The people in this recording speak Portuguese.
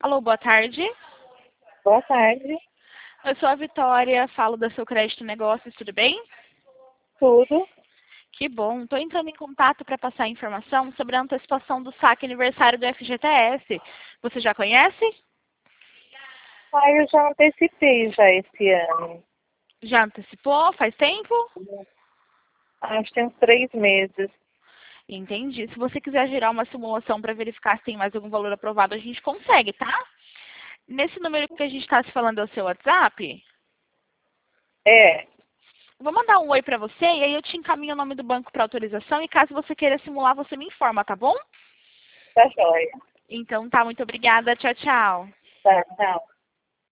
Alô, boa tarde. Boa tarde. Eu sou a Vitória, falo da Seu Crédito Negócios, tudo bem? Tudo? Que bom. Estou entrando em contato para passar informação sobre a antecipação do saque aniversário do FGTS. Você já conhece? Eu já antecipei já esse ano. Já antecipou? Faz tempo? Acho que tem uns 3 meses. Entendi. Se você quiser gerar uma simulação para verificar se tem mais algum valor aprovado, a gente consegue, tá? Nesse número que a gente está se falando é o seu WhatsApp? É, Vou mandar um oi para você e aí eu te encaminho o nome do banco para autorização e caso você queira simular, você me informa, tá bom? tá joia. Então tá, muito obrigada. Tchau, tchau. Tá, tchau.